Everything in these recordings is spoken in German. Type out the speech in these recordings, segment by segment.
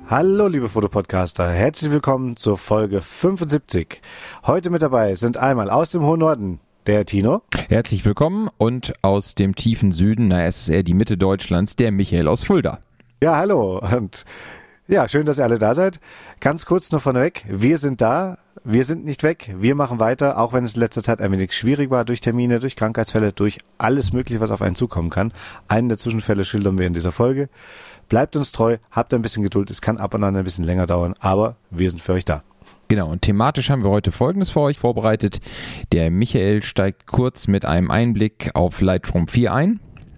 Hallo liebe Fotopodcaster, herzlich willkommen zur Folge 75. Heute mit dabei sind einmal aus dem hohen Norden der Tino. Herzlich willkommen und aus dem tiefen Süden, es ist eher die Mitte Deutschlands, der Michael aus Fulda. Ja, hallo und ja, schön, dass ihr alle da seid. Ganz kurz noch vorneweg, wir sind da, wir sind nicht weg, wir machen weiter, auch wenn es in letzter Zeit ein wenig schwierig war durch Termine, durch Krankheitsfälle, durch alles Mögliche, was auf einen zukommen kann. Einen der Zwischenfälle schildern wir in dieser Folge. Bleibt uns treu, habt ein bisschen Geduld, es kann ab und an ein bisschen länger dauern, aber wir sind für euch da. Genau, und thematisch haben wir heute Folgendes für euch vorbereitet. Der Michael steigt kurz mit einem Einblick auf Lightroom 4 ein.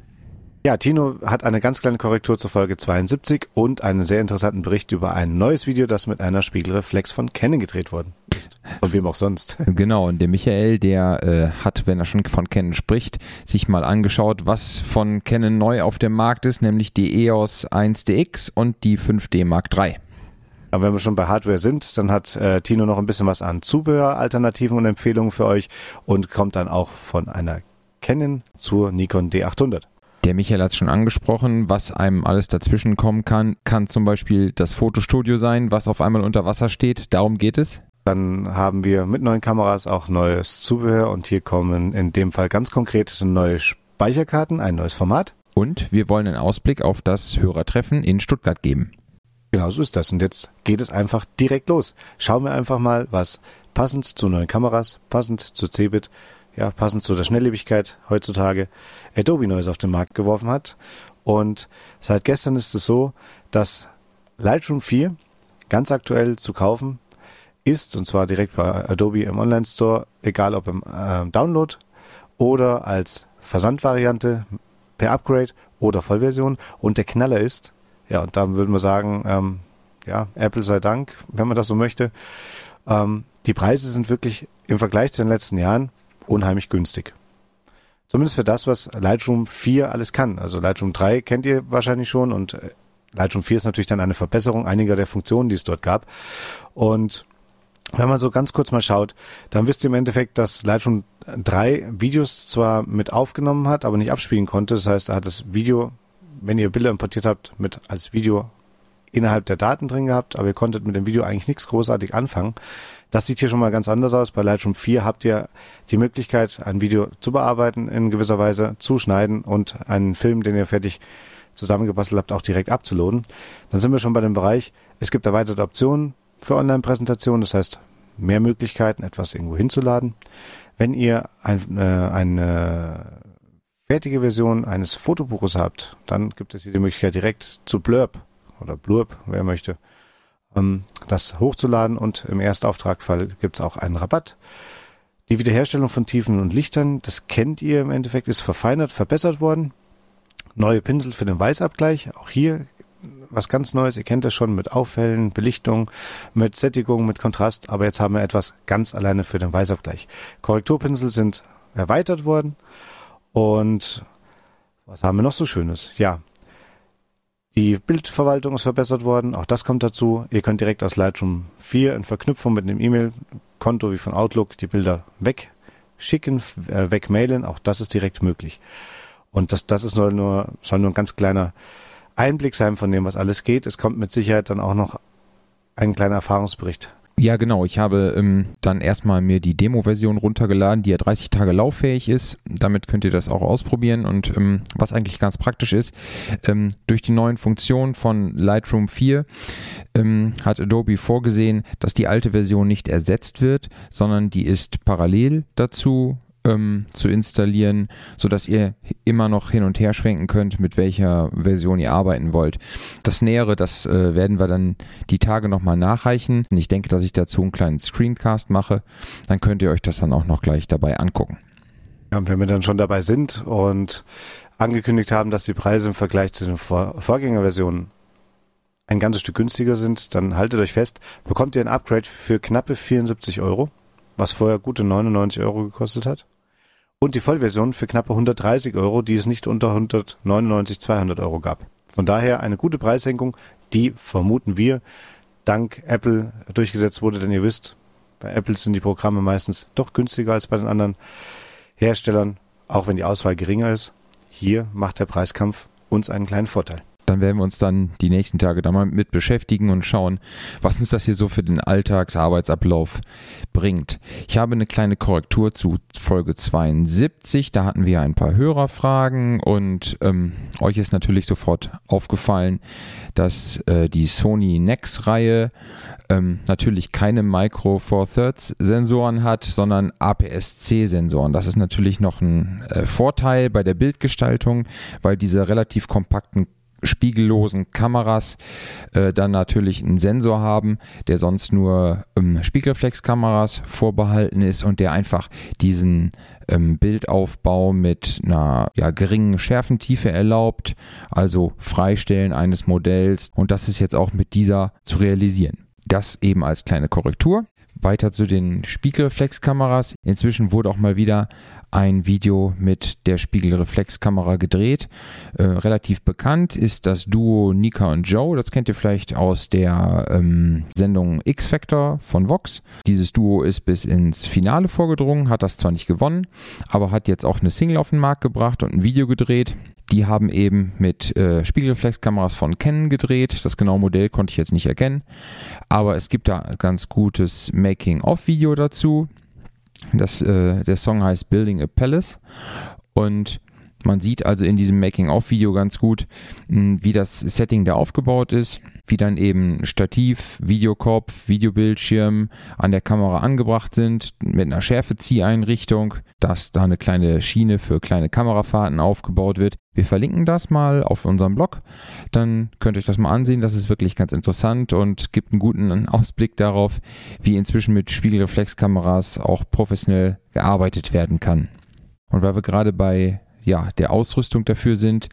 Ja, Tino hat eine ganz kleine Korrektur zur Folge 72 und einen sehr interessanten Bericht über ein neues Video, das mit einer Spiegelreflex von Canon gedreht worden ist. Von wem auch sonst. Genau, und der Michael, der hat, wenn er schon von Canon spricht, sich mal angeschaut, was von Canon neu auf dem Markt ist, nämlich die EOS 1DX und die 5D Mark III. Aber wenn wir schon bei Hardware sind, dann hat Tino noch ein bisschen was an Zubehör, Alternativen und Empfehlungen für euch und kommt dann auch von einer Canon zur Nikon D800. Der Michael hat es schon angesprochen, was einem alles dazwischen kommen kann. Kann zum Beispiel das Fotostudio sein, was auf einmal unter Wasser steht. Darum geht es. Dann haben wir mit neuen Kameras auch neues Zubehör und hier kommen in dem Fall ganz konkret neue Speicherkarten, ein neues Format. Und wir wollen einen Ausblick auf das Hörertreffen in Stuttgart geben. Genau so ist das. Und jetzt geht es einfach direkt los. Schauen wir einfach mal, was passend zu neuen Kameras, passend zu Cebit, ja, passend zu der Schnelllebigkeit heutzutage Adobe Neues auf den Markt geworfen hat. Und seit gestern ist es so, dass Lightroom 4 ganz aktuell zu kaufen ist, und zwar direkt bei Adobe im Online-Store, egal ob im Download oder als Versandvariante per Upgrade oder Vollversion. Und der Knaller ist, ja, und da würden wir sagen, ja, Apple sei Dank, wenn man das so möchte, die Preise sind wirklich im Vergleich zu den letzten Jahren unheimlich günstig. Zumindest für das, was Lightroom 4 alles kann. Also Lightroom 3 kennt ihr wahrscheinlich schon und Lightroom 4 ist natürlich dann eine Verbesserung einiger der Funktionen, die es dort gab. Und wenn man so ganz kurz mal schaut, dann wisst ihr im Endeffekt, dass Lightroom 3 Videos zwar mit aufgenommen hat, aber nicht abspielen konnte. Das heißt, er hat das Video, wenn ihr Bilder importiert habt, mit als Video innerhalb der Daten drin gehabt, aber ihr konntet mit dem Video eigentlich nichts großartig anfangen. Das sieht hier schon mal ganz anders aus. Bei Lightroom 4 habt ihr die Möglichkeit, ein Video zu bearbeiten in gewisser Weise, zu schneiden und einen Film, den ihr fertig zusammengebastelt habt, auch direkt abzuladen. Dann sind wir schon bei dem Bereich, es gibt erweiterte Optionen für Online-Präsentationen, das heißt mehr Möglichkeiten, etwas irgendwo hinzuladen. Wenn ihr eine fertige Version eines Fotobuches habt, dann gibt es hier die Möglichkeit direkt zu Blurb oder Blurb, wer möchte, das hochzuladen und im Erstauftragfall gibt es auch einen Rabatt. Die Wiederherstellung von Tiefen und Lichtern, das kennt ihr im Endeffekt, ist verfeinert, verbessert worden. Neue Pinsel für den Weißabgleich, auch hier was ganz Neues, ihr kennt das schon mit Auffällen, Belichtung, mit Sättigung, mit Kontrast, aber jetzt haben wir etwas ganz alleine für den Weißabgleich. Korrekturpinsel sind erweitert worden und was haben wir noch so Schönes? Ja, die Bildverwaltung ist verbessert worden, auch das kommt dazu. Ihr könnt direkt aus Lightroom 4 in Verknüpfung mit einem E-Mail-Konto wie von Outlook die Bilder wegschicken, wegmailen, auch das ist direkt möglich. Und das ist soll nur ein ganz kleiner Einblick sein von dem, was alles geht. Es kommt mit Sicherheit dann auch noch ein kleiner Erfahrungsbericht. Ja, genau. Ich habe dann erstmal mir die Demo-Version runtergeladen, die ja 30 Tage lauffähig ist. Damit könnt ihr das auch ausprobieren. Und was eigentlich ganz praktisch ist, durch die neuen Funktionen von Lightroom 4 hat Adobe vorgesehen, dass die alte Version nicht ersetzt wird, sondern die ist parallel dazu zu installieren, sodass ihr immer noch hin und her schwenken könnt, mit welcher Version ihr arbeiten wollt. Das Nähere, das werden wir dann die Tage nochmal nachreichen. Ich denke, dass ich dazu einen kleinen Screencast mache. Dann könnt ihr euch das dann auch noch gleich dabei angucken. Ja, und wenn wir dann schon dabei sind und angekündigt haben, dass die Preise im Vergleich zu den Vorgängerversionen ein ganzes Stück günstiger sind, dann haltet euch fest, bekommt ihr ein Upgrade für knappe 74 €, was vorher gute 99 € gekostet hat. Und die Vollversion für knappe 130 €, die es nicht unter 199, 200 € gab. Von daher eine gute Preissenkung, die, vermuten wir, dank Apple durchgesetzt wurde, denn ihr wisst, bei Apple sind die Programme meistens doch günstiger als bei den anderen Herstellern, auch wenn die Auswahl geringer ist. Hier macht der Preiskampf uns einen kleinen Vorteil. dann werden wir uns dann die nächsten Tage da mal mit beschäftigen und schauen, was uns das hier so für den Alltagsarbeitsablauf bringt. Ich habe eine kleine Korrektur zu Folge 72. Da hatten wir ein paar Hörerfragen und euch ist natürlich sofort aufgefallen, dass die Sony NEX-Reihe natürlich keine Micro Four Thirds Sensoren hat, sondern APS-C Sensoren. Das ist natürlich noch ein Vorteil bei der Bildgestaltung, weil diese relativ kompakten spiegellosen Kameras dann natürlich einen Sensor haben, der sonst nur Spiegelreflexkameras vorbehalten ist und der einfach diesen Bildaufbau mit einer geringen Schärfentiefe erlaubt, also Freistellen eines Modells, und das ist jetzt auch mit dieser zu realisieren. Das eben als kleine Korrektur. Weiter zu den Spiegelreflexkameras. Inzwischen wurde auch mal wieder ein Video mit der Spiegelreflexkamera gedreht. Relativ bekannt ist das Duo Nika und Joe. Das kennt ihr vielleicht aus der Sendung X-Factor von Vox. Dieses Duo ist bis ins Finale vorgedrungen, hat das zwar nicht gewonnen, aber hat jetzt auch eine Single auf den Markt gebracht und ein Video gedreht. Die haben eben mit Spiegelreflexkameras von Canon gedreht. Das genaue Modell konnte ich jetzt nicht erkennen, aber es gibt da ein ganz gutes Making-of-Video dazu. Der Song heißt Building a Palace und man sieht also in diesem Making-of-Video ganz gut, wie das Setting da aufgebaut ist, wie dann eben Stativ, Videokopf, Videobildschirm an der Kamera angebracht sind, mit einer Schärfezieheinrichtung, dass da eine kleine Schiene für kleine Kamerafahrten aufgebaut wird. Wir verlinken das mal auf unserem Blog, dann könnt ihr euch das mal ansehen, das ist wirklich ganz interessant und gibt einen guten Ausblick darauf, wie inzwischen mit Spiegelreflexkameras auch professionell gearbeitet werden kann. Und weil wir gerade bei der Ausrüstung dafür sind,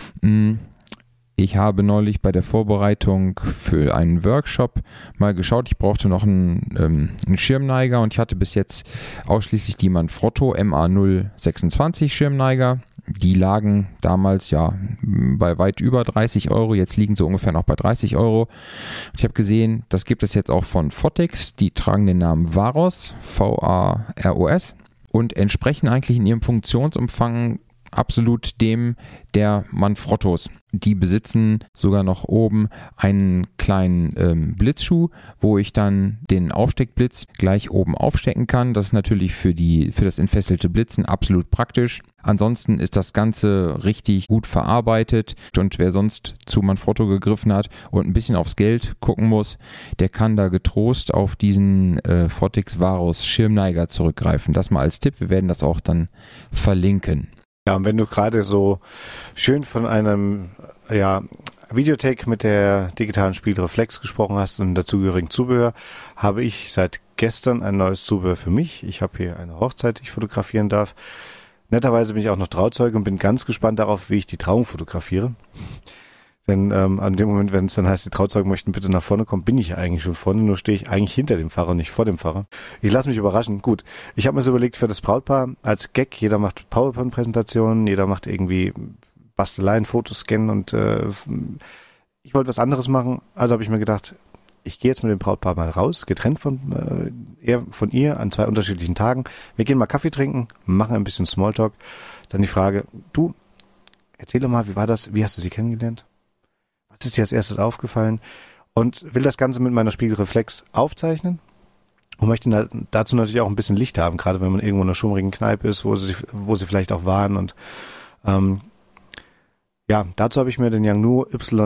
ich habe neulich bei der Vorbereitung für einen Workshop mal geschaut, ich brauchte noch einen Schirmneiger und ich hatte bis jetzt ausschließlich die Manfrotto MA026 Schirmneiger. Die lagen damals bei weit über 30 Euro, jetzt liegen sie ungefähr noch bei 30 Euro. Ich habe gesehen, das gibt es jetzt auch von Fotex, die tragen den Namen Varos, V-A-R-O-S, und entsprechen eigentlich in ihrem Funktionsumfang absolut dem der Manfrottos. Die besitzen sogar noch oben einen kleinen Blitzschuh, wo ich dann den Aufsteckblitz gleich oben aufstecken kann. Das ist natürlich für das entfesselte Blitzen absolut praktisch. Ansonsten ist das Ganze richtig gut verarbeitet und wer sonst zu Manfrotto gegriffen hat und ein bisschen aufs Geld gucken muss, der kann da getrost auf diesen Fotex Varos Schirmneiger zurückgreifen. Das mal als Tipp, wir werden das auch dann verlinken. Ja, und wenn du gerade so schön von einem Videothek mit der digitalen Spiegelreflex gesprochen hast und dazugehörigen Zubehör, habe ich seit gestern ein neues Zubehör für mich. Ich habe hier eine Hochzeit, die ich fotografieren darf. Netterweise bin ich auch noch Trauzeuge und bin ganz gespannt darauf, wie ich die Trauung fotografiere. Denn an dem Moment, wenn es dann heißt, die Trauzeugen möchten bitte nach vorne kommen, bin ich eigentlich schon vorne, nur stehe ich eigentlich hinter dem Fahrer und nicht vor dem Fahrer. Ich lasse mich überraschen. Gut, ich habe mir so überlegt für das Brautpaar als Gag, jeder macht PowerPoint-Präsentationen, jeder macht irgendwie Basteleien, Fotos scannen und ich wollte was anderes machen, also habe ich mir gedacht, ich gehe jetzt mit dem Brautpaar mal raus, getrennt von ihr an 2 unterschiedlichen Tagen. Wir gehen mal Kaffee trinken, machen ein bisschen Smalltalk. Dann die Frage, du, erzähl doch mal, wie war das, wie hast du sie kennengelernt? Was ist dir als erstes aufgefallen? Und will das Ganze mit meiner Spiegelreflex aufzeichnen und möchte dazu natürlich auch ein bisschen Licht haben, gerade wenn man irgendwo in einer schummrigen Kneipe ist, wo sie vielleicht auch waren. Und dazu habe ich mir den Yangnu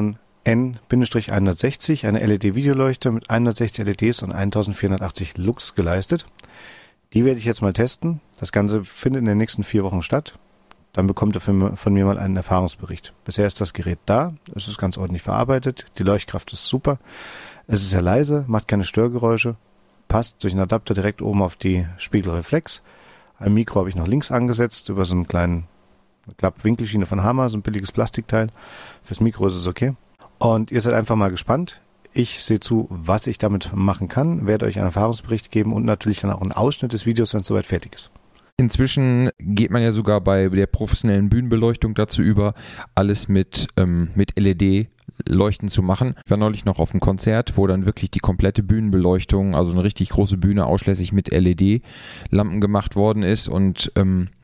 YN-160, eine LED-Videoleuchte mit 160 LEDs und 1480 Lux geleistet. Die werde ich jetzt mal testen. Das Ganze findet in den nächsten 4 Wochen statt. Dann bekommt er von mir mal einen Erfahrungsbericht. Bisher ist das Gerät da, es ist ganz ordentlich verarbeitet, die Leuchtkraft ist super, es ist sehr leise, macht keine Störgeräusche, passt durch einen Adapter direkt oben auf die Spiegelreflex. Ein Mikro habe ich noch links angesetzt, über so einen kleinen Klappwinkelschiene von Hammer, so ein billiges Plastikteil. Fürs Mikro ist es okay. Und ihr seid einfach mal gespannt. Ich sehe zu, was ich damit machen kann, werde euch einen Erfahrungsbericht geben und natürlich dann auch einen Ausschnitt des Videos, wenn es soweit fertig ist. Inzwischen geht man ja sogar bei der professionellen Bühnenbeleuchtung dazu über, alles mit LED-Leuchten zu machen. Ich war neulich noch auf einem Konzert, wo dann wirklich die komplette Bühnenbeleuchtung, also eine richtig große Bühne, ausschließlich mit LED-Lampen gemacht worden ist. Und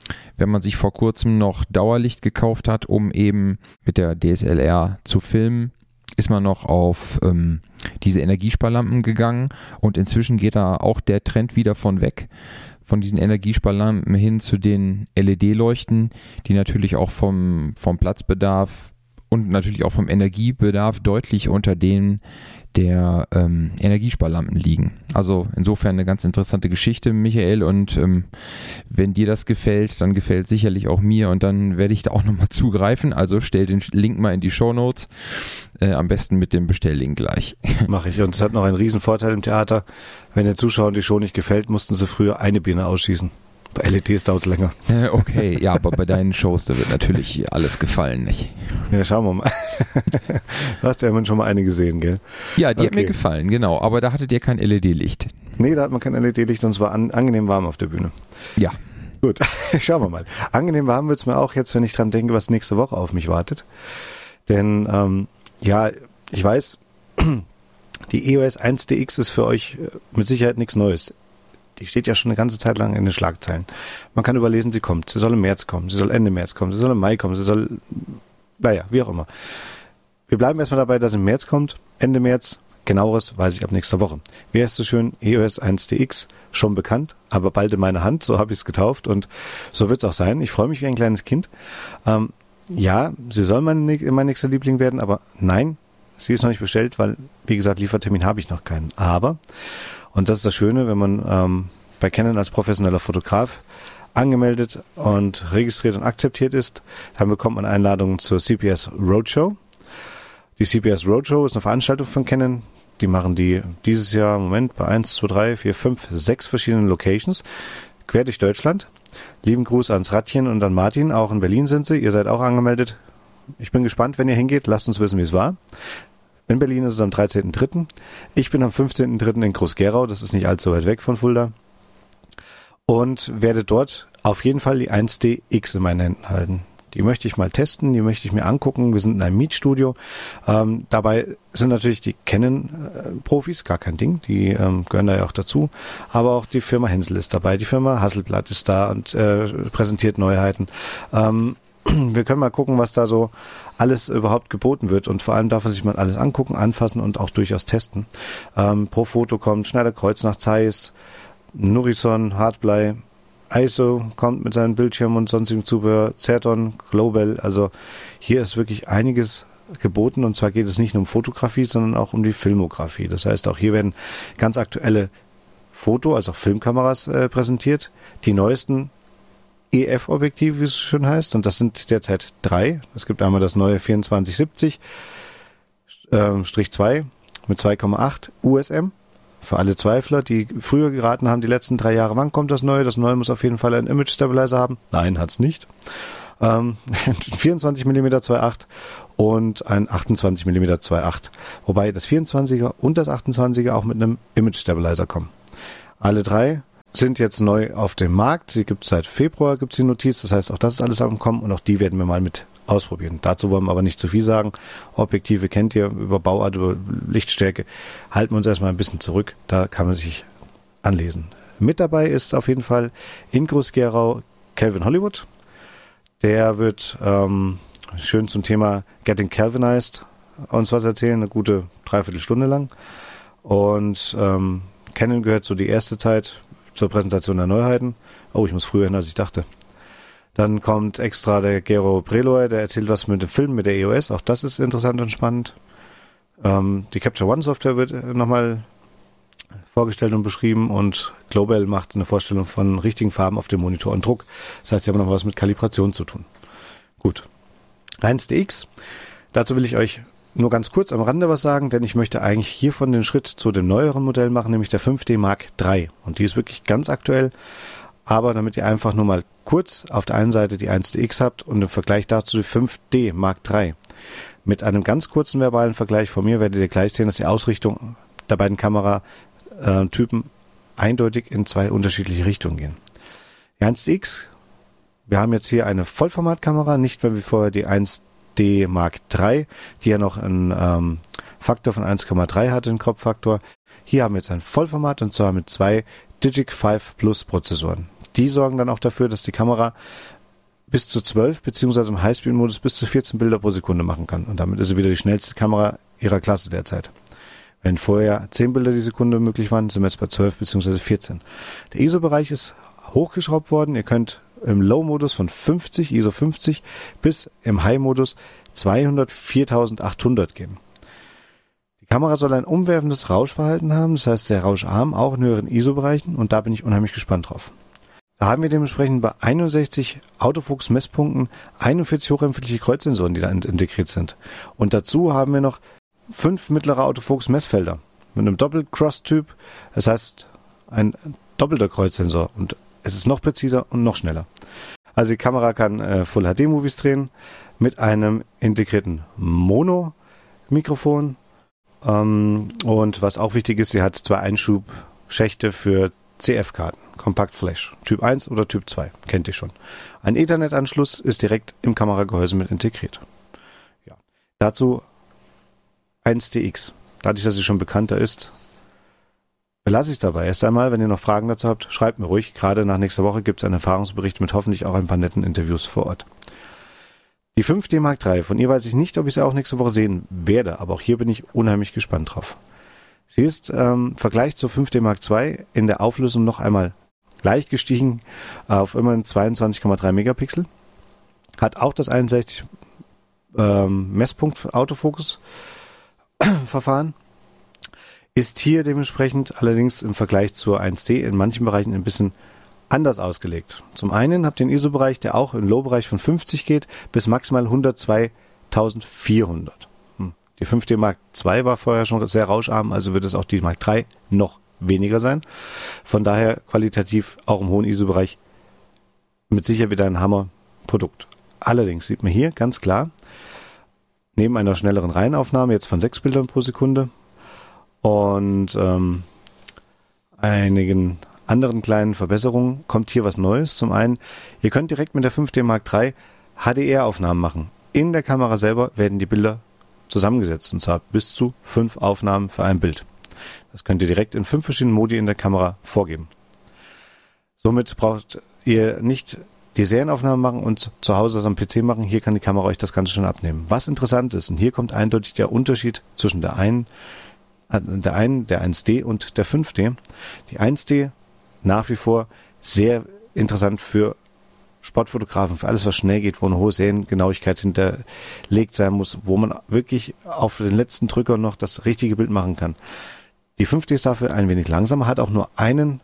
wenn man sich vor kurzem noch Dauerlicht gekauft hat, um eben mit der DSLR zu filmen, ist man noch auf diese Energiesparlampen gegangen und inzwischen geht da auch der Trend wieder von weg, von diesen Energiesparlampen hin zu den LED-Leuchten, die natürlich auch vom Platzbedarf und natürlich auch vom Energiebedarf deutlich unter denen der Energiesparlampen liegen. Also insofern eine ganz interessante Geschichte, Michael, und wenn dir das gefällt, dann gefällt sicherlich auch mir und dann werde ich da auch nochmal zugreifen. Also stell den Link mal in die Shownotes, am besten mit dem Bestelllink gleich. Mache ich, und es hat noch einen riesen Vorteil im Theater, wenn den Zuschauern die Show nicht gefällt, mussten sie früher eine Birne ausschießen. Bei LEDs dauert es länger. Okay, ja, aber bei deinen Shows, da wird natürlich alles gefallen, nicht? Ja, schauen wir mal. Du hast ja immerhin schon mal eine gesehen, gell? Ja, die hat mir gefallen, genau. Aber da hattet ihr kein LED-Licht. Nee, da hat man kein LED-Licht und es war angenehm warm auf der Bühne. Ja. Gut, schauen wir mal. Angenehm warm wird es mir auch jetzt, wenn ich dran denke, was nächste Woche auf mich wartet. Denn, ja, ich weiß, die EOS 1DX ist für euch mit Sicherheit nichts Neues. Die steht ja schon eine ganze Zeit lang in den Schlagzeilen. Man kann überlesen, sie kommt. Sie soll im März kommen. Sie soll Ende März kommen. Sie soll im Mai kommen. Sie soll, naja, wie auch immer. Wir bleiben erstmal dabei, dass im März kommt. Ende März. Genaueres weiß ich ab nächster Woche. Wie heißt so schön? EOS 1DX. Schon bekannt, aber bald in meiner Hand. So habe ich es getauft und so wird es auch sein. Ich freue mich wie ein kleines Kind. Ja, sie soll mein nächster Liebling werden, aber nein, sie ist noch nicht bestellt, weil, wie gesagt, Liefertermin habe ich noch keinen. Aber, und das ist das Schöne, wenn man bei Canon als professioneller Fotograf angemeldet und registriert und akzeptiert ist, dann bekommt man Einladungen zur CPS Roadshow. Die CPS Roadshow ist eine Veranstaltung von Canon. Die machen die dieses Jahr, bei 1, 2, 3, 4, 5, 6 verschiedenen Locations, quer durch Deutschland. Lieben Gruß ans Ratchen und an Martin, auch in Berlin sind sie. Ihr seid auch angemeldet. Ich bin gespannt, wenn ihr hingeht. Lasst uns wissen, wie es war. In Berlin ist es am 13.03. Ich bin am 15.03. in Groß-Gerau. Das ist nicht allzu weit weg von Fulda. Und werde dort auf jeden Fall die 1DX in meinen Händen halten. Die möchte ich mal testen, die möchte ich mir angucken. Wir sind in einem Mietstudio. Dabei sind natürlich die Canon-Profis, gar kein Ding, die gehören da ja auch dazu. Aber auch die Firma Hensel ist dabei, die Firma Hasselblad ist da und präsentiert Neuheiten. Wir können mal gucken, was da so alles überhaupt geboten wird. Und vor allem darf man sich mal alles angucken, anfassen und auch durchaus testen. Pro Foto kommt Schneider Kreuznach Zeiss, Nurison, Hardblei, ISO kommt mit seinen Bildschirmen und sonstigem Zubehör, Certon, Global, also hier ist wirklich einiges geboten und zwar geht es nicht nur um Fotografie, sondern auch um die Filmografie. Das heißt, auch hier werden ganz aktuelle also auch Filmkameras präsentiert, die neuesten EF-Objektive, wie es schon heißt, und das sind derzeit 3. Es gibt einmal das neue 2470-2 mit 2,8 USM. Für alle Zweifler, die früher geraten haben, die letzten 3 Jahre, wann kommt das Neue? Das Neue muss auf jeden Fall einen Image Stabilizer haben. Nein, hat's nicht. 24 mm 2.8 und ein 28 mm 2.8. Wobei das 24er und das 28er auch mit einem Image Stabilizer kommen. Alle 3 sind jetzt neu auf dem Markt. Die gibt es seit Februar, gibt es die Notiz. Das heißt, auch das ist alles am Kommen und auch die werden wir mal mit ausprobieren. Dazu wollen wir aber nicht zu viel sagen. Objektive kennt ihr, über Bauart, über Lichtstärke. Halten wir uns erstmal ein bisschen zurück. Da kann man sich anlesen. Mit dabei ist auf jeden Fall in Groß-Gerau Calvin Hollywood. Der wird schön zum Thema Getting Calvinized uns was erzählen. Eine gute 3/4 Stunde lang. Und Canon gehört so die erste Zeit zur Präsentation der Neuheiten. Oh, ich muss früher hin, als ich dachte. Dann kommt extra der Gero Breloy, der erzählt was mit dem Film, mit der EOS. Auch das ist interessant und spannend. Die Capture One Software wird nochmal vorgestellt und beschrieben und Global macht eine Vorstellung von richtigen Farben auf dem Monitor und Druck. Das heißt, sie haben noch was mit Kalibration zu tun. Gut. 1DX. Dazu will ich euch nur ganz kurz am Rande was sagen, denn ich möchte eigentlich hiervon den Schritt zu dem neueren Modell machen, nämlich der 5D Mark III. Und die ist wirklich ganz aktuell. Aber damit ihr einfach nur mal kurz auf der einen Seite die 1DX habt und im Vergleich dazu die 5D Mark III. Mit einem ganz kurzen verbalen Vergleich von mir werdet ihr gleich sehen, dass die Ausrichtung der beiden Kameratypen eindeutig in 2 unterschiedliche Richtungen gehen. Die 1DX, wir haben jetzt hier eine Vollformatkamera, nicht mehr wie vorher die 1D Mark III, die ja noch einen Faktor von 1,3 hatte, den Crop-Faktor. Hier haben wir jetzt ein Vollformat und zwar mit 2 Digic 5 Plus Prozessoren. die sorgen dann auch dafür, dass die Kamera bis zu 12 beziehungsweise im Highspeed-Modus bis zu 14 Bilder pro Sekunde machen kann. Und damit ist sie wieder die schnellste Kamera ihrer Klasse derzeit. Wenn vorher 10 Bilder die Sekunde möglich waren, sind wir jetzt bei 12 bzw. 14. Der ISO-Bereich ist hochgeschraubt worden. Ihr könnt im Low-Modus von 50, ISO 50, bis im High-Modus 204.800 gehen. Die Kamera soll ein umwerfendes Rauschverhalten haben, das heißt sehr rauscharm, auch in höheren ISO-Bereichen, und da bin ich unheimlich gespannt drauf. Da haben wir dementsprechend bei 61 Autofokus-Messpunkten 41 hochempfindliche Kreuzsensoren, die da integriert sind. Und dazu haben wir noch 5 mittlere Autofokus-Messfelder mit einem Doppel-Cross-Typ, das heißt ein doppelter Kreuzsensor, und es ist noch präziser und noch schneller. Also die Kamera kann Full-HD-Movies drehen mit einem integrierten Mono-Mikrofon, und was auch wichtig ist, sie hat 2 Einschubschächte für CF-Karten, Compact Flash, Typ 1 oder Typ 2, kennt ihr schon. Ein Ethernet-Anschluss ist direkt im Kameragehäuse mit integriert. Ja. Dazu 1DX. Dadurch, dass sie schon bekannter ist, belasse ich es dabei. Erst einmal, wenn ihr noch Fragen dazu habt, schreibt mir ruhig. Gerade nach nächster Woche gibt es einen Erfahrungsbericht mit hoffentlich auch ein paar netten Interviews vor Ort. Die 5D Mark III, von ihr weiß ich nicht, ob ich sie auch nächste Woche sehen werde, aber auch hier bin ich unheimlich gespannt drauf. Sie ist im Vergleich zur 5D Mark II in der Auflösung noch einmal leicht gestiegen auf immerhin 22,3 Megapixel. Hat auch das 61 Messpunkt Autofokus Verfahren. Ist hier dementsprechend allerdings im Vergleich zur 1D in manchen Bereichen ein bisschen anders ausgelegt. Zum einen habt ihr den ISO-Bereich, der auch im Low-Bereich von 50 geht, bis maximal 102.400. Die 5D Mark II war vorher schon sehr rauscharm, also wird es auch die Mark III noch weniger sein. Von daher qualitativ auch im hohen ISO-Bereich mit sicher wieder ein Hammer-Produkt. Allerdings sieht man hier ganz klar, neben einer schnelleren Reihenaufnahme jetzt von 6 Bildern pro Sekunde und einigen anderen kleinen Verbesserungen kommt hier was Neues. Zum einen, ihr könnt direkt mit der 5D Mark III HDR-Aufnahmen machen. In der Kamera selber werden die Bilder zusammengesetzt, und zwar bis zu 5 Aufnahmen für ein Bild. Das könnt ihr direkt in 5 verschiedenen Modi in der Kamera vorgeben. Somit braucht ihr nicht die Serienaufnahmen machen und zu Hause das am PC machen. Hier kann die Kamera euch das Ganze schon abnehmen. Was interessant ist, und hier kommt eindeutig der Unterschied zwischen der 1D und der 5D. Die 1D nach wie vor sehr interessant für Sportfotografen, für alles, was schnell geht, wo eine hohe Seriengenauigkeit hinterlegt sein muss, wo man wirklich auf den letzten Drücker noch das richtige Bild machen kann. Die 5D ist dafür ein wenig langsamer, hat auch nur einen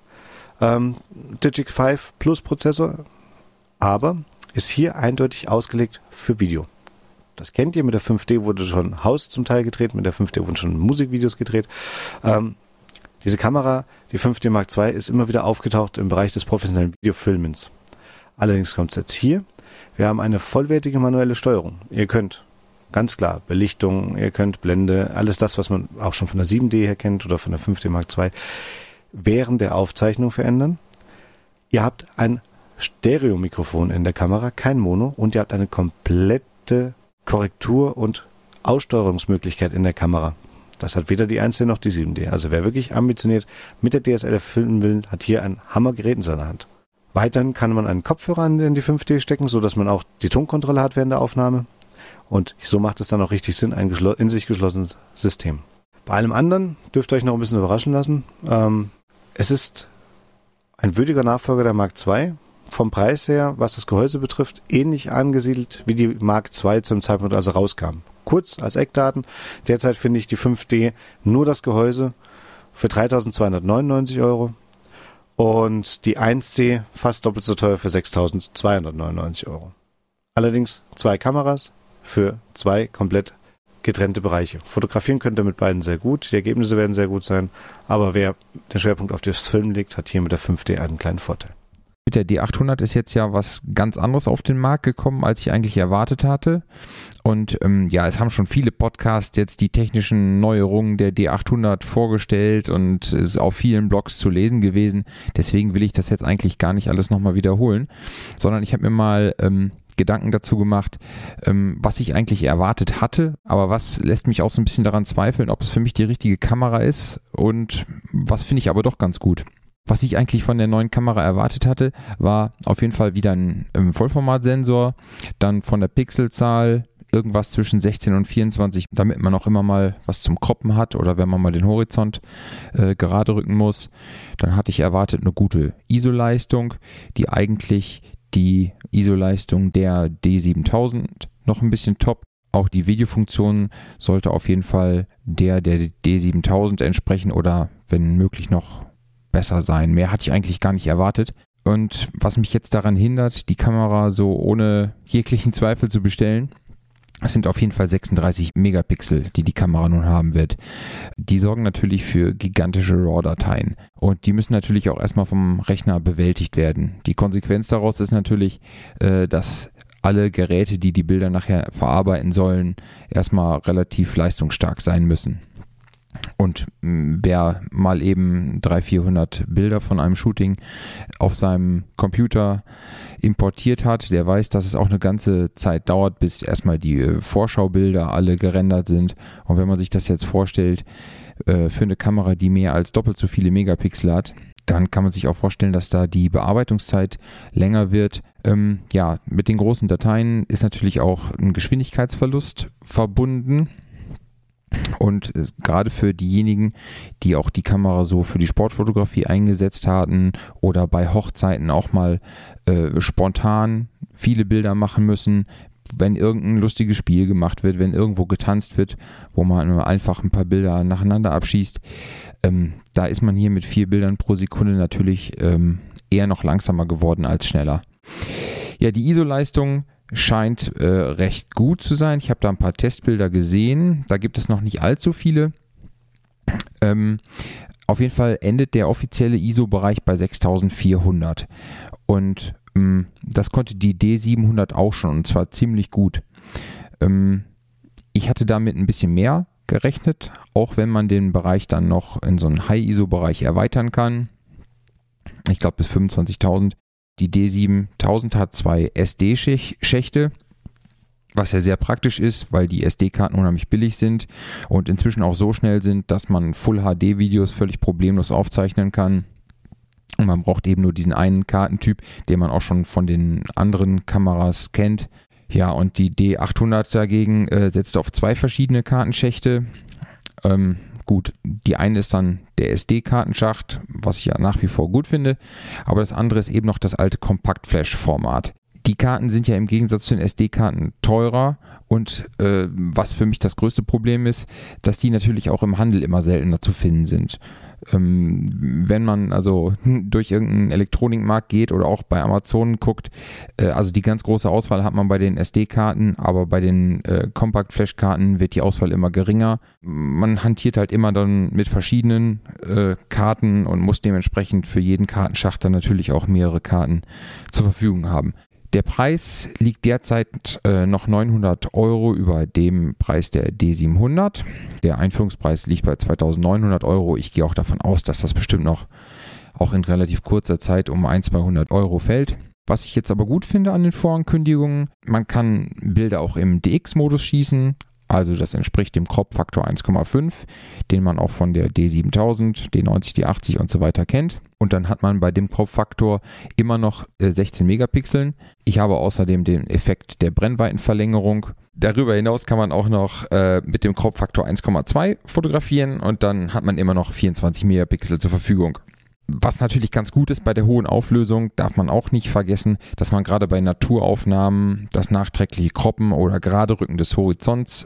Digic 5 Plus Prozessor, aber ist hier eindeutig ausgelegt für Video. Das kennt ihr, mit der 5D wurde schon Haus zum Teil gedreht, mit der 5D wurden schon Musikvideos gedreht. Diese Kamera, die 5D Mark II, ist immer wieder aufgetaucht im Bereich des professionellen Videofilmens. Allerdings kommt es jetzt hier. Wir haben eine vollwertige manuelle Steuerung. Ihr könnt ganz klar Belichtung, ihr könnt Blende, alles das, was man auch schon von der 7D her kennt oder von der 5D Mark II, während der Aufzeichnung verändern. Ihr habt ein Stereo-Mikrofon in der Kamera, kein Mono, und ihr habt eine komplette Korrektur- und Aussteuerungsmöglichkeit in der Kamera. Das hat weder die 1D noch die 7D. Also wer wirklich ambitioniert mit der DSLR filmen will, hat hier ein Hammergerät in seiner Hand. Weiterhin kann man einen Kopfhörer in die 5D stecken, sodass man auch die Tonkontrolle hat während der Aufnahme. Und so macht es dann auch richtig Sinn, ein in sich geschlossenes System. Bei allem anderen dürft ihr euch noch ein bisschen überraschen lassen. Es ist ein würdiger Nachfolger der Mark II. Vom Preis her, was das Gehäuse betrifft, ähnlich angesiedelt wie die Mark II zum Zeitpunkt, als er rauskam. Kurz als Eckdaten, derzeit finde ich die 5D nur das Gehäuse für 3.299 € und die 1D fast doppelt so teuer für 6.299 €. Allerdings 2 Kameras für 2 komplett getrennte Bereiche. Fotografieren könnt ihr mit beiden sehr gut, die Ergebnisse werden sehr gut sein, aber wer den Schwerpunkt auf das Filmen legt, hat hier mit der 5D einen kleinen Vorteil. Mit der D800 ist jetzt ja was ganz anderes auf den Markt gekommen, als ich eigentlich erwartet hatte. Und es haben schon viele Podcasts jetzt die technischen Neuerungen der D800 vorgestellt und es ist auf vielen Blogs zu lesen gewesen. Deswegen will ich das jetzt eigentlich gar nicht alles nochmal wiederholen, sondern ich habe mir mal Gedanken dazu gemacht, was ich eigentlich erwartet hatte, aber was lässt mich auch so ein bisschen daran zweifeln, ob es für mich die richtige Kamera ist und was finde ich aber doch ganz gut. Was ich eigentlich von der neuen Kamera erwartet hatte, war auf jeden Fall wieder ein Vollformatsensor, dann von der Pixelzahl irgendwas zwischen 16 und 24, damit man auch immer mal was zum Croppen hat oder wenn man mal den Horizont gerade rücken muss. Dann hatte ich erwartet eine gute ISO-Leistung, die eigentlich die ISO-Leistung der D7000 noch ein bisschen top. Auch die Videofunktion sollte auf jeden Fall der D7000 entsprechen oder wenn möglich noch besser sein. Mehr hatte ich eigentlich gar nicht erwartet. Und was mich jetzt daran hindert, die Kamera so ohne jeglichen Zweifel zu bestellen, es sind auf jeden Fall 36 Megapixel, die die Kamera nun haben wird. Die sorgen natürlich für gigantische RAW-Dateien und die müssen natürlich auch erstmal vom Rechner bewältigt werden. Die Konsequenz daraus ist natürlich, dass alle Geräte, die die Bilder nachher verarbeiten sollen, erstmal relativ leistungsstark sein müssen. Und wer mal eben 300-400 Bilder von einem Shooting auf seinem Computer importiert hat, der weiß, dass es auch eine ganze Zeit dauert, bis erstmal die Vorschaubilder alle gerendert sind. Und wenn man sich das jetzt vorstellt, für eine Kamera, die mehr als doppelt so viele Megapixel hat, dann kann man sich auch vorstellen, dass da die Bearbeitungszeit länger wird. Mit den großen Dateien ist natürlich auch ein Geschwindigkeitsverlust verbunden. Und gerade für diejenigen, die auch die Kamera so für die Sportfotografie eingesetzt hatten oder bei Hochzeiten auch mal spontan viele Bilder machen müssen, wenn irgendein lustiges Spiel gemacht wird, wenn irgendwo getanzt wird, wo man einfach ein paar Bilder nacheinander abschießt, da ist man hier mit 4 Bildern pro Sekunde natürlich eher noch langsamer geworden als schneller. Ja, die ISO-Leistung scheint recht gut zu sein. Ich habe da ein paar Testbilder gesehen. Da gibt es noch nicht allzu viele. Auf jeden Fall endet der offizielle ISO-Bereich bei 6400. Und das konnte die D700 auch schon, und zwar ziemlich gut. Ich hatte damit ein bisschen mehr gerechnet, auch wenn man den Bereich dann noch in so einen High-ISO-Bereich erweitern kann. Ich glaube bis 25.000. Die D7000 hat 2 SD-Schächte, was ja sehr praktisch ist, weil die SD-Karten unheimlich billig sind und inzwischen auch so schnell sind, dass man Full-HD-Videos völlig problemlos aufzeichnen kann. Und man braucht eben nur diesen einen Kartentyp, den man auch schon von den anderen Kameras kennt. Ja, und die D800 dagegen setzt auf 2 verschiedene Kartenschächte. Gut, die eine ist dann der SD-Kartenschacht, was ich ja nach wie vor gut finde, aber das andere ist eben noch das alte Kompakt-Flash-Format. Die Karten sind ja im Gegensatz zu den SD-Karten teurer und was für mich das größte Problem ist, dass die natürlich auch im Handel immer seltener zu finden sind. Wenn man also durch irgendeinen Elektronikmarkt geht oder auch bei Amazon guckt, also die ganz große Auswahl hat man bei den SD-Karten, aber bei den Compact-Flash-Karten wird die Auswahl immer geringer. Man hantiert halt immer dann mit verschiedenen Karten und muss dementsprechend für jeden Kartenschacht dann natürlich auch mehrere Karten zur Verfügung haben. Der Preis liegt derzeit noch 900 € über dem Preis der D700. Der Einführungspreis liegt bei 2.900 €. Ich gehe auch davon aus, dass das bestimmt noch auch in relativ kurzer Zeit um 100-200 € fällt. Was ich jetzt aber gut finde an den Vorankündigungen, man kann Bilder auch im DX-Modus schießen. Also das entspricht dem Crop-Faktor 1,5, den man auch von der D7000, D90, D80 und so weiter kennt. Und dann hat man bei dem Crop-Faktor immer noch 16 Megapixeln. Ich habe außerdem den Effekt der Brennweitenverlängerung. Darüber hinaus kann man auch noch mit dem Crop-Faktor 1,2 fotografieren und dann hat man immer noch 24 Megapixel zur Verfügung. Was natürlich ganz gut ist bei der hohen Auflösung, darf man auch nicht vergessen, dass man gerade bei Naturaufnahmen das nachträgliche Croppen oder Geraderücken des Horizonts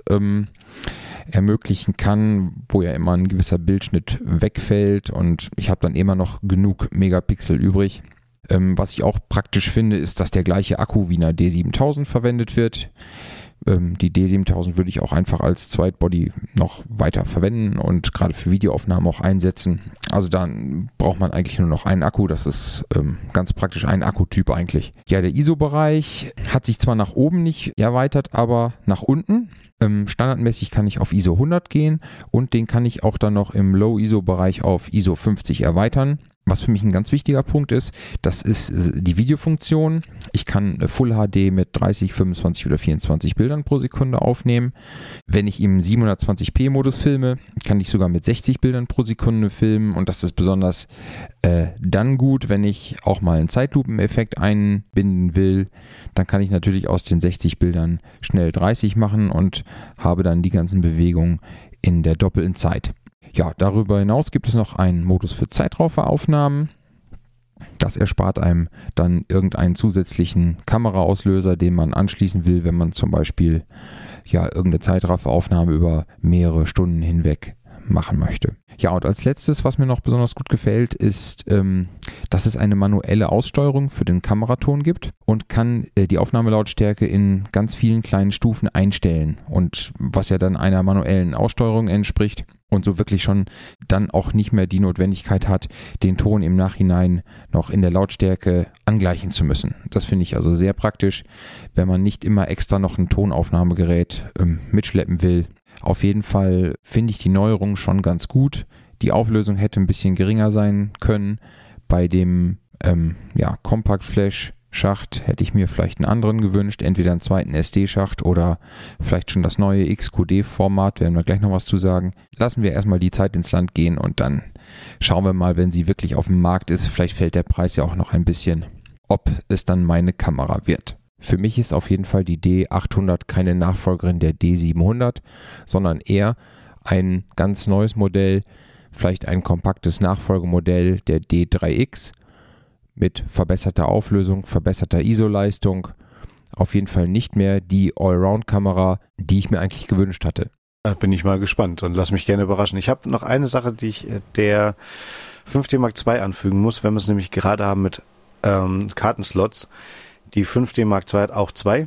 ermöglichen kann, wo ja immer ein gewisser Bildschnitt wegfällt und ich habe dann immer noch genug Megapixel übrig. Was ich auch praktisch finde, ist, dass der gleiche Akku wie in der D7000 verwendet wird. Die D7000 würde ich auch einfach als Zweitbody noch weiter verwenden und gerade für Videoaufnahmen auch einsetzen. Also dann braucht man eigentlich nur noch einen Akku. Das ist ganz praktisch ein Akkutyp eigentlich. Ja, der ISO-Bereich hat sich zwar nach oben nicht erweitert, aber nach unten. Standardmäßig kann ich auf ISO 100 gehen und den kann ich auch dann noch im Low-ISO-Bereich auf ISO 50 erweitern. Was für mich ein ganz wichtiger Punkt ist, das ist die Videofunktion. Ich kann Full HD mit 30, 25 oder 24 Bildern pro Sekunde aufnehmen. Wenn ich im 720p-Modus filme, kann ich sogar mit 60 Bildern pro Sekunde filmen und das ist besonders dann gut, wenn ich auch mal einen Zeitlupeneffekt einbinden will. Dann kann ich natürlich aus den 60 Bildern schnell 30 machen und habe dann die ganzen Bewegungen in der doppelten Zeit. Ja, darüber hinaus gibt es noch einen Modus für Zeitrafferaufnahmen. Das erspart einem dann irgendeinen zusätzlichen Kameraauslöser, den man anschließen will, wenn man zum Beispiel irgendeine Zeitrafferaufnahme über mehrere Stunden hinweg machen möchte. Ja, und als letztes, was mir noch besonders gut gefällt, ist, dass es eine manuelle Aussteuerung für den Kameraton gibt und kann die Aufnahmelautstärke in ganz vielen kleinen Stufen einstellen und was ja dann einer manuellen Aussteuerung entspricht und so wirklich schon dann auch nicht mehr die Notwendigkeit hat, den Ton im Nachhinein noch in der Lautstärke angleichen zu müssen. Das finde ich also sehr praktisch, wenn man nicht immer extra noch ein Tonaufnahmegerät mitschleppen will. Auf jeden Fall finde ich die Neuerung schon ganz gut. Die Auflösung hätte ein bisschen geringer sein können. Bei dem Compact Flash Schacht hätte ich mir vielleicht einen anderen gewünscht, entweder einen zweiten SD-Schacht oder vielleicht schon das neue XQD-Format, werden wir gleich noch was zu sagen. Lassen wir erstmal die Zeit ins Land gehen und dann schauen wir mal, wenn sie wirklich auf dem Markt ist, vielleicht fällt der Preis ja auch noch ein bisschen, ob es dann meine Kamera wird. Für mich ist auf jeden Fall die D800 keine Nachfolgerin der D700, sondern eher ein ganz neues Modell, vielleicht ein kompaktes Nachfolgemodell der D3X mit verbesserter Auflösung, verbesserter ISO-Leistung. Auf jeden Fall nicht mehr die Allround-Kamera, die ich mir eigentlich gewünscht hatte. Da bin ich mal gespannt und lass mich gerne überraschen. Ich habe noch eine Sache, die ich der 5D Mark II anfügen muss, wenn wir es nämlich gerade haben mit Kartenslots. Die 5D Mark II hat auch zwei,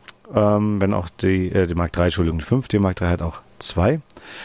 wenn auch die Mark III, Entschuldigung, die 5D Mark III hat auch zwei.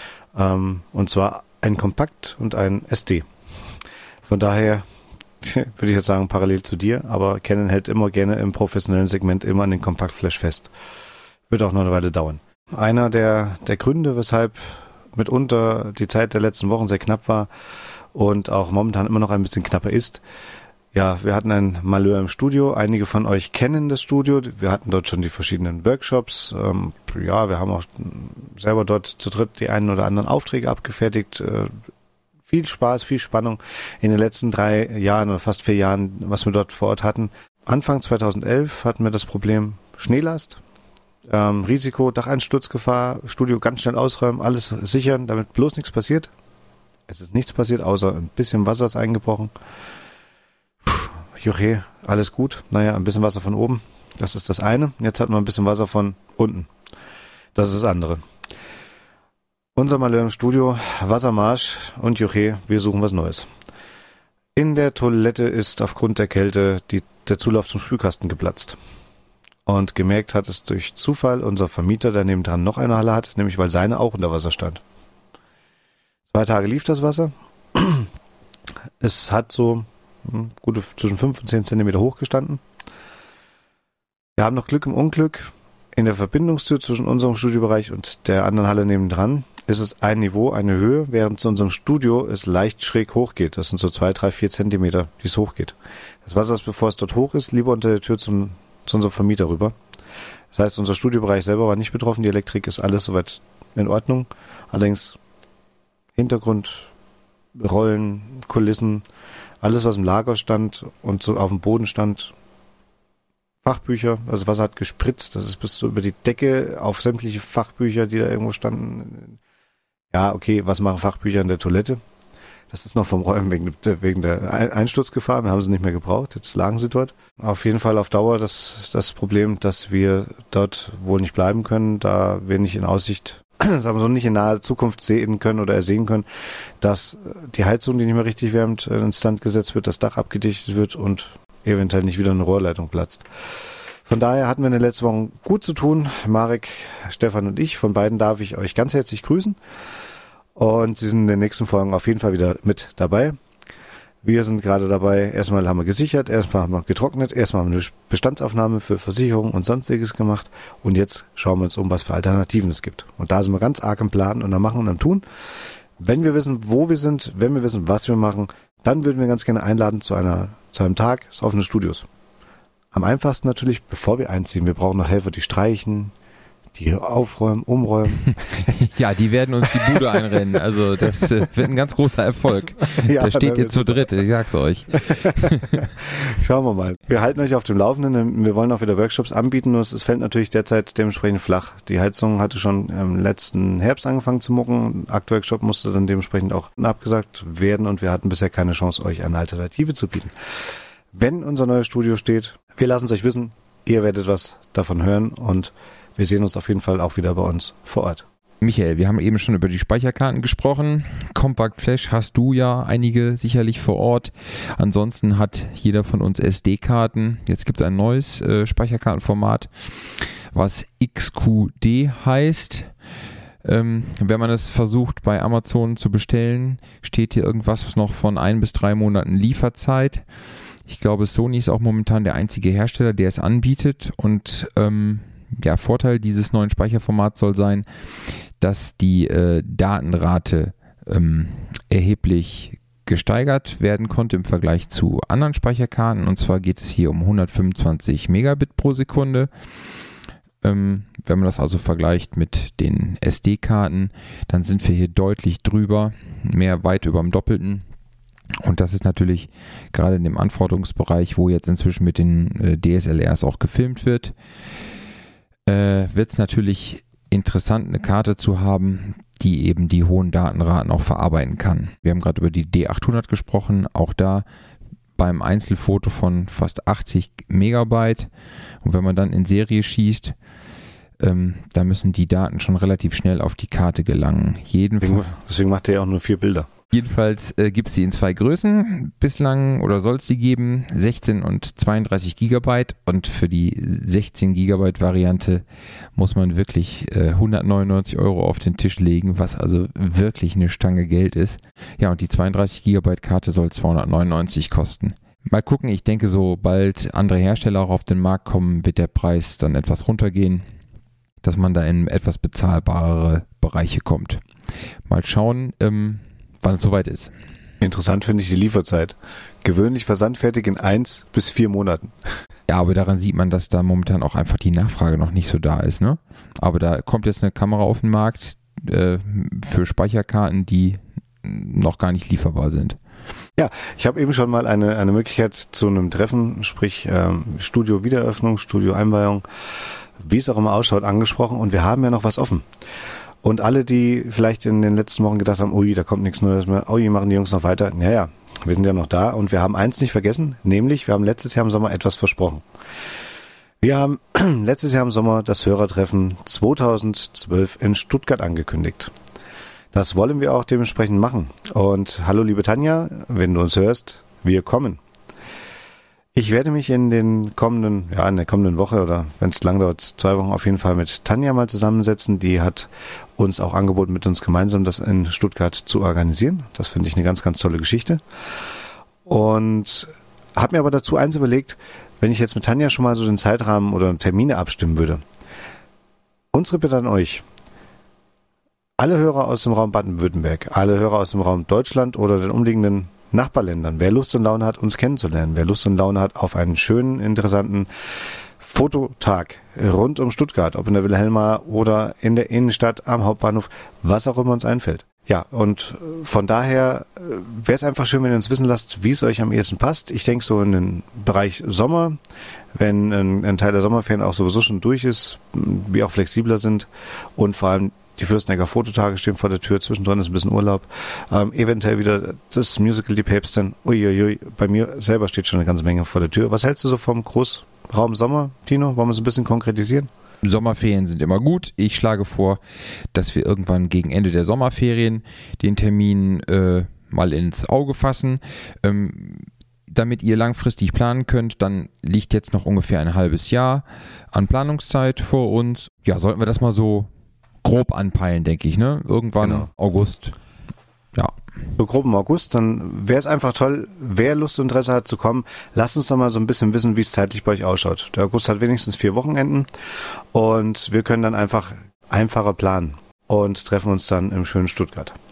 Und zwar ein Kompakt und ein SD. Von daher würde ich jetzt sagen, parallel zu dir, aber Canon hält immer gerne im professionellen Segment immer an den Kompaktflash fest. Wird auch noch eine Weile dauern. Einer der Gründe, weshalb mitunter die Zeit der letzten Wochen sehr knapp war und auch momentan immer noch ein bisschen knapper ist, ja, wir hatten ein Malheur im Studio. Einige von euch kennen das Studio. Wir hatten dort schon die verschiedenen Workshops. Wir haben auch selber dort zu dritt die einen oder anderen Aufträge abgefertigt. Viel Spaß, viel Spannung in den letzten 3 Jahren oder fast 4 Jahren, was wir dort vor Ort hatten. Anfang 2011 hatten wir das Problem Schneelast, Risiko, Dacheinsturzgefahr, Studio ganz schnell ausräumen, alles sichern, damit bloß nichts passiert. Es ist nichts passiert, außer ein bisschen Wasser ist eingebrochen. Juche, alles gut. Naja, ein bisschen Wasser von oben, das ist das eine. Jetzt hatten wir ein bisschen Wasser von unten. Das ist das andere. Unser Malheur im Studio, Wassermarsch und Juche, wir suchen was Neues. In der Toilette ist aufgrund der Kälte der Zulauf zum Spülkasten geplatzt. Und gemerkt hat es durch Zufall unser Vermieter, der nebendran noch eine Halle hat, nämlich weil seine auch unter Wasser stand. 2 Tage lief das Wasser. Es hat so gute zwischen 5 und 10 Zentimeter hochgestanden. Wir haben noch Glück im Unglück. In der Verbindungstür zwischen unserem Studiobereich und der anderen Halle nebendran ist es ein Niveau, eine Höhe, während zu unserem Studio es leicht schräg hochgeht. Das sind so 2, 3, 4 Zentimeter, die es hochgeht. Das Wasser ist, bevor es dort hoch ist, lieber unter der Tür zu unserem Vermieter rüber. Das heißt, unser Studiobereich selber war nicht betroffen. Die Elektrik ist alles soweit in Ordnung. Allerdings Hintergrund, Rollen, Kulissen, alles, was im Lager stand und so auf dem Boden stand, Fachbücher, also Wasser hat gespritzt, das ist bis so über die Decke auf sämtliche Fachbücher, die da irgendwo standen. Ja, okay, was machen Fachbücher in der Toilette? Das ist noch vom Räumen wegen der Einsturzgefahr, wir haben sie nicht mehr gebraucht, jetzt lagen sie dort. Auf jeden Fall auf Dauer das Problem, dass wir dort wohl nicht bleiben können, da wir nicht in Aussicht, sagen wir so, nicht in naher Zukunft sehen können oder ersehen können, dass die Heizung, die nicht mehr richtig wärmt, instand gesetzt wird, das Dach abgedichtet wird und eventuell nicht wieder eine Rohrleitung platzt. Von daher hatten wir in den letzten Wochen gut zu tun. Marek, Stefan und ich, von beiden darf ich euch ganz herzlich grüßen. Und sie sind in den nächsten Folgen auf jeden Fall wieder mit dabei. Wir sind gerade dabei, erstmal haben wir gesichert, erstmal haben wir getrocknet, erstmal haben wir eine Bestandsaufnahme für Versicherung und sonstiges gemacht. Und jetzt schauen wir uns um, was für Alternativen es gibt. Und da sind wir ganz arg im Plan und am Machen und am Tun. Wenn wir wissen, wo wir sind, wenn wir wissen, was wir machen, Dann würden wir ganz gerne einladen zu einem Tag des offenen Studios. Am einfachsten natürlich, bevor wir einziehen. Wir brauchen noch Helfer, die streichen, die aufräumen, umräumen. Ja, die werden uns die Bude einrennen. Also das wird ein ganz großer Erfolg. Ja, da steht ihr zu dritt, ich sag's euch. Schauen wir mal. Wir halten euch auf dem Laufenden. Wir wollen auch wieder Workshops anbieten, nur es fällt natürlich derzeit dementsprechend flach. Die Heizung hatte schon im letzten Herbst angefangen zu mucken. Akt-Workshop musste dann dementsprechend auch abgesagt werden und wir hatten bisher keine Chance, euch eine Alternative zu bieten. Wenn unser neues Studio steht, wir lassen es euch wissen. Ihr werdet was davon hören und wir sehen uns auf jeden Fall auch wieder bei uns vor Ort. Michael, wir haben eben schon über die Speicherkarten gesprochen. Compact Flash hast du ja einige sicherlich vor Ort. Ansonsten hat jeder von uns SD-Karten. Jetzt gibt es ein neues Speicherkartenformat, was XQD heißt. Wenn man es versucht bei Amazon zu bestellen, steht hier irgendwas noch von 1 bis 3 Monaten Lieferzeit. Ich glaube, Sony ist auch momentan der einzige Hersteller, der es anbietet und der Vorteil dieses neuen Speicherformats soll sein, dass die Datenrate erheblich gesteigert werden konnte im Vergleich zu anderen Speicherkarten. Und zwar geht es hier um 125 Megabit pro Sekunde. Wenn man das also vergleicht mit den SD-Karten, dann sind wir hier deutlich drüber, weit über dem Doppelten. Und das ist natürlich gerade in dem Anforderungsbereich, wo jetzt inzwischen mit den DSLRs auch gefilmt wird, wird es natürlich interessant, eine Karte zu haben, die eben die hohen Datenraten auch verarbeiten kann. Wir haben gerade über die D800 gesprochen, auch da beim Einzelfoto von fast 80 Megabyte. Und wenn man dann in Serie schießt, da müssen die Daten schon relativ schnell auf die Karte gelangen. Deswegen macht er ja auch nur 4 Bilder. Jedenfalls gibt es die in 2 Größen bislang oder soll es die geben, 16 und 32 Gigabyte und für die 16 Gigabyte Variante muss man wirklich 199 € auf den Tisch legen, was also wirklich eine Stange Geld ist. Ja, und die 32 Gigabyte Karte soll 299 kosten. Mal gucken, ich denke, sobald andere Hersteller auch auf den Markt kommen, wird der Preis dann etwas runtergehen, dass man da in etwas bezahlbarere Bereiche kommt. Mal schauen, wann es soweit ist. Interessant finde ich die Lieferzeit. Gewöhnlich versandfertig in 1 bis 4 Monaten. Ja, aber daran sieht man, dass da momentan auch einfach die Nachfrage noch nicht so da ist, ne? Aber da kommt jetzt eine Kamera auf den Markt für Speicherkarten, die noch gar nicht lieferbar sind. Ja, ich habe eben schon mal eine Möglichkeit zu einem Treffen, sprich Studio-Wiedereröffnung, Studio-Einweihung, wie es auch immer ausschaut, angesprochen und wir haben ja noch was offen. Und alle, die vielleicht in den letzten Wochen gedacht haben, ui, da kommt nichts Neues mehr, ui, machen die Jungs noch weiter. Ja, wir sind ja noch da und wir haben eins nicht vergessen, nämlich wir haben letztes Jahr im Sommer etwas versprochen. Wir haben letztes Jahr im Sommer das Hörertreffen 2012 in Stuttgart angekündigt. Das wollen wir auch dementsprechend machen. Und hallo liebe Tanja, wenn du uns hörst, wir kommen. Ich werde mich in der kommenden Woche oder wenn es lang dauert, 2 Wochen auf jeden Fall mit Tanja mal zusammensetzen. Die hat uns auch angeboten, mit uns gemeinsam das in Stuttgart zu organisieren. Das finde ich eine ganz, ganz tolle Geschichte. Und habe mir aber dazu eins überlegt, wenn ich jetzt mit Tanja schon mal so den Zeitrahmen oder Termine abstimmen würde. Unsere Bitte an euch. Alle Hörer aus dem Raum Baden-Württemberg, alle Hörer aus dem Raum Deutschland oder den umliegenden Nachbarländern, wer Lust und Laune hat, uns kennenzulernen, wer Lust und Laune hat auf einen schönen, interessanten Fototag rund um Stuttgart, ob in der Wilhelma oder in der Innenstadt, am Hauptbahnhof, was auch immer uns einfällt. Ja, und von daher wäre es einfach schön, wenn ihr uns wissen lasst, wie es euch am ehesten passt. Ich denke so in den Bereich Sommer, wenn ein Teil der Sommerferien auch sowieso schon durch ist, wir auch flexibler sind und vor allem die Fürstenegger Fototage stehen vor der Tür, zwischendrin ist ein bisschen Urlaub. Eventuell wieder das Musical Die Päpstin. Uiuiui, bei mir selber steht schon eine ganze Menge vor der Tür. Was hältst du so vom Großraum Sommer, Tino? Wollen wir es ein bisschen konkretisieren? Sommerferien sind immer gut. Ich schlage vor, dass wir irgendwann gegen Ende der Sommerferien den Termin mal ins Auge fassen. Damit ihr langfristig planen könnt, dann liegt jetzt noch ungefähr ein halbes Jahr an Planungszeit vor uns. Ja, sollten wir das mal so grob anpeilen, denke ich, ne? Irgendwann genau. August. Ja. So grob im August, dann wäre es einfach toll, wer Lust und Interesse hat zu kommen, lasst uns doch mal so ein bisschen wissen, wie es zeitlich bei euch ausschaut. Der August hat wenigstens 4 Wochenenden und wir können dann einfach einfacher planen und treffen uns dann im schönen Stuttgart.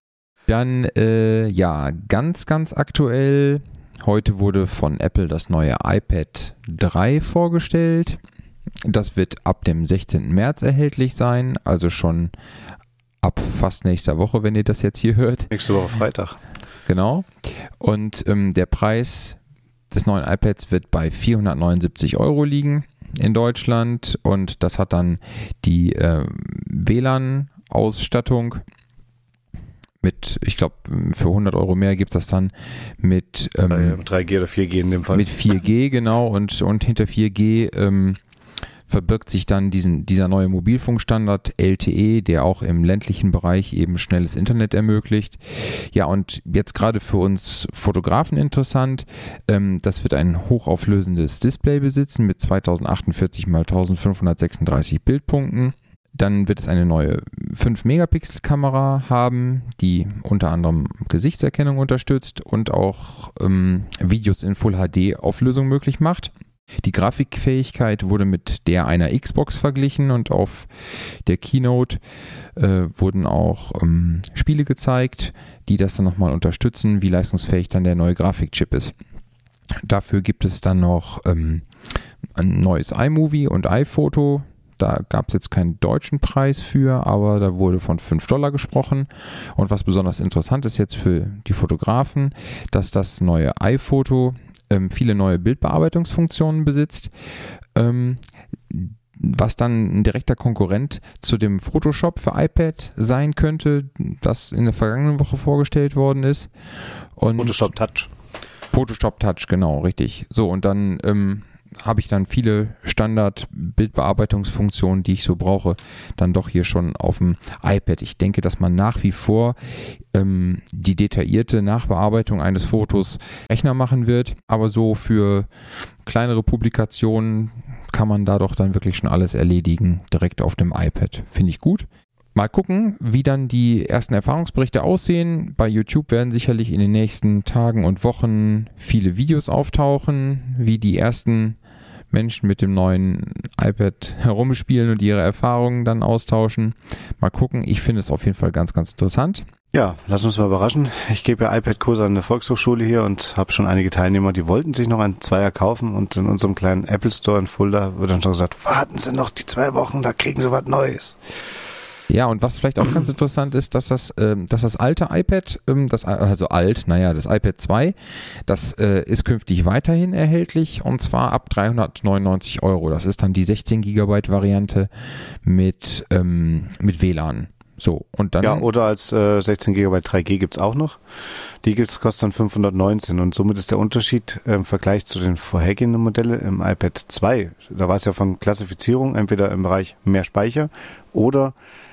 Dann, ganz, ganz aktuell, heute wurde von Apple das neue iPad 3 vorgestellt. Das wird ab dem 16. März erhältlich sein, also schon ab fast nächster Woche, wenn ihr das jetzt hier hört. Nächste Woche Freitag. Genau. Und der Preis des neuen iPads wird bei 479 € liegen in Deutschland und das hat dann die WLAN-Ausstattung. Mit, ich glaube, für 100 € mehr gibt es das dann mit 3G oder 4G in dem Fall. Mit 4G, genau. Und hinter 4G verbirgt sich dann dieser neue Mobilfunkstandard LTE, der auch im ländlichen Bereich eben schnelles Internet ermöglicht. Ja, und jetzt gerade für uns Fotografen interessant, das wird ein hochauflösendes Display besitzen mit 2048 x 1536 Bildpunkten. Dann wird es eine neue 5-Megapixel-Kamera haben, die unter anderem Gesichtserkennung unterstützt und auch Videos in Full-HD-Auflösung möglich macht. Die Grafikfähigkeit wurde mit der einer Xbox verglichen und auf der Keynote wurden auch Spiele gezeigt, die das dann nochmal unterstützen, wie leistungsfähig dann der neue Grafikchip ist. Dafür gibt es dann noch ein neues iMovie und iPhoto. Da gab es jetzt keinen deutschen Preis für, aber da wurde von $5 gesprochen. Und was besonders interessant ist jetzt für die Fotografen, dass das neue iPhoto viele neue Bildbearbeitungsfunktionen besitzt, was dann ein direkter Konkurrent zu dem Photoshop für iPad sein könnte, das in der vergangenen Woche vorgestellt worden ist. Und Photoshop Touch. Photoshop Touch, genau, richtig. So, und dann habe ich dann viele Standard-Bildbearbeitungsfunktionen, die ich so brauche, dann doch hier schon auf dem iPad. Ich denke, dass man nach wie vor die detaillierte Nachbearbeitung eines Fotos Rechner machen wird, aber so für kleinere Publikationen kann man da doch dann wirklich schon alles erledigen, direkt auf dem iPad. Finde ich gut. Mal gucken, wie dann die ersten Erfahrungsberichte aussehen. Bei YouTube werden sicherlich in den nächsten Tagen und Wochen viele Videos auftauchen, wie die ersten Menschen mit dem neuen iPad herumspielen und ihre Erfahrungen dann austauschen. Mal gucken, ich finde es auf jeden Fall ganz, ganz interessant. Ja, lass uns mal überraschen. Ich gebe ja iPad-Kurse an der Volkshochschule hier und habe schon einige Teilnehmer, die wollten sich noch einen Zweier kaufen und in unserem kleinen Apple Store in Fulda wird dann schon gesagt, warten Sie noch die 2 Wochen, da kriegen Sie was Neues. Ja, und was vielleicht auch ganz interessant ist, dass das alte iPad, das iPad 2, das ist künftig weiterhin erhältlich und zwar ab 399 €. Das ist dann die 16 GB Variante mit WLAN. So, und dann. Ja, oder als 16 GB 3G gibt's auch noch. Die kostet dann 519 und somit ist der Unterschied im Vergleich zu den vorhergehenden Modellen im iPad 2. Da war es ja von Klassifizierung entweder im Bereich mehr Speicher oder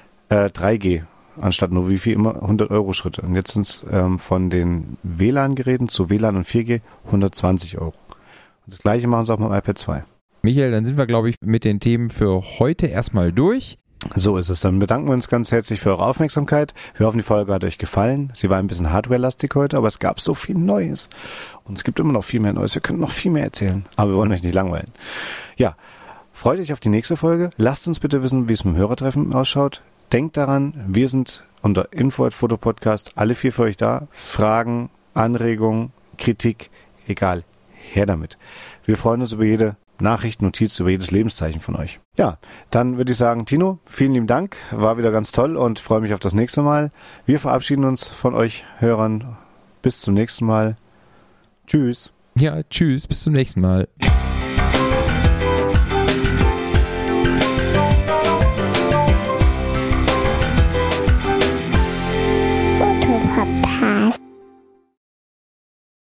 3G, anstatt nur wie viel immer 100 € Schritte. Und jetzt sind es von den WLAN-Geräten zu WLAN und 4G 120 €. Und das gleiche machen sie auch mit dem iPad 2. Michael, dann sind wir, glaube ich, mit den Themen für heute erstmal durch. So ist es. Dann bedanken wir uns ganz herzlich für eure Aufmerksamkeit. Wir hoffen, die Folge hat euch gefallen. Sie war ein bisschen hardware-lastig heute, aber es gab so viel Neues. Und es gibt immer noch viel mehr Neues. Wir können noch viel mehr erzählen, aber wir wollen euch nicht langweilen. Ja, freut euch auf die nächste Folge. Lasst uns bitte wissen, wie es mit dem Hörertreffen ausschaut. Denkt daran, wir sind unter info@fotopodcast alle 4 für euch da. Fragen, Anregungen, Kritik, egal, her damit. Wir freuen uns über jede Nachricht, Notiz, über jedes Lebenszeichen von euch. Ja, dann würde ich sagen, Tino, vielen lieben Dank. War wieder ganz toll und freue mich auf das nächste Mal. Wir verabschieden uns von euch Hörern. Bis zum nächsten Mal. Tschüss. Ja, tschüss, bis zum nächsten Mal.